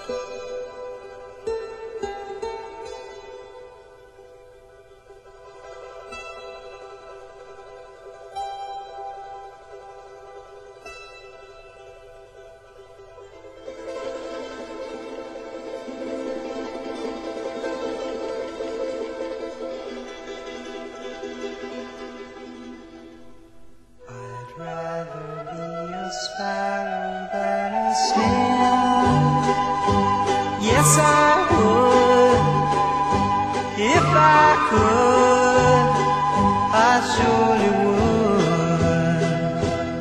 Sparrow than a snail. Yes, I would. If I could, I surely would.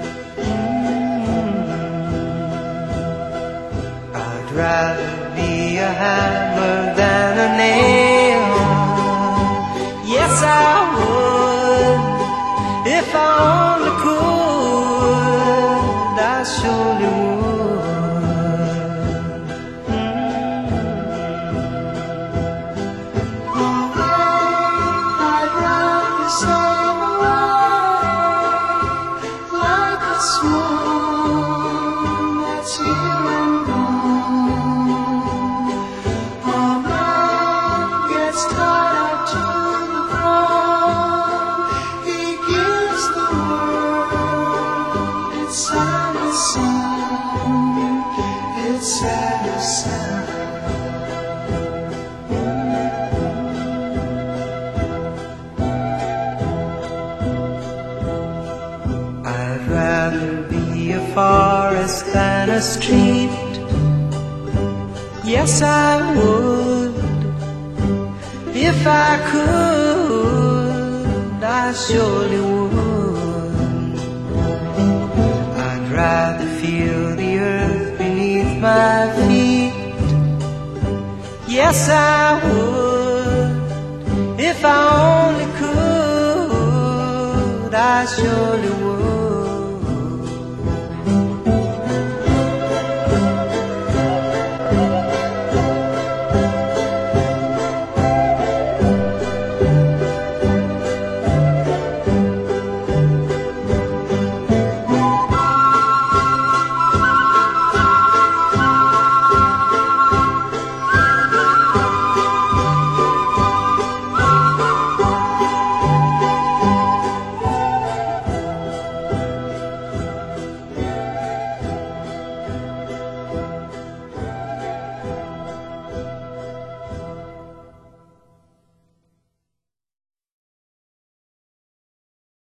I'd rather be a hammer than a nail. Yes, I would. If I only could, I surely would. I'd rather sail away like a swan that's here and gone. A man gets tied up to the ground. He gives the word. It's sad as sound. It's sad as sound. I'd rather be a forest than a street. Yes, I would. If I could, I surely would. I'd rather feel the earth beneath my feet. Yes, I would. If I only could, I surely would.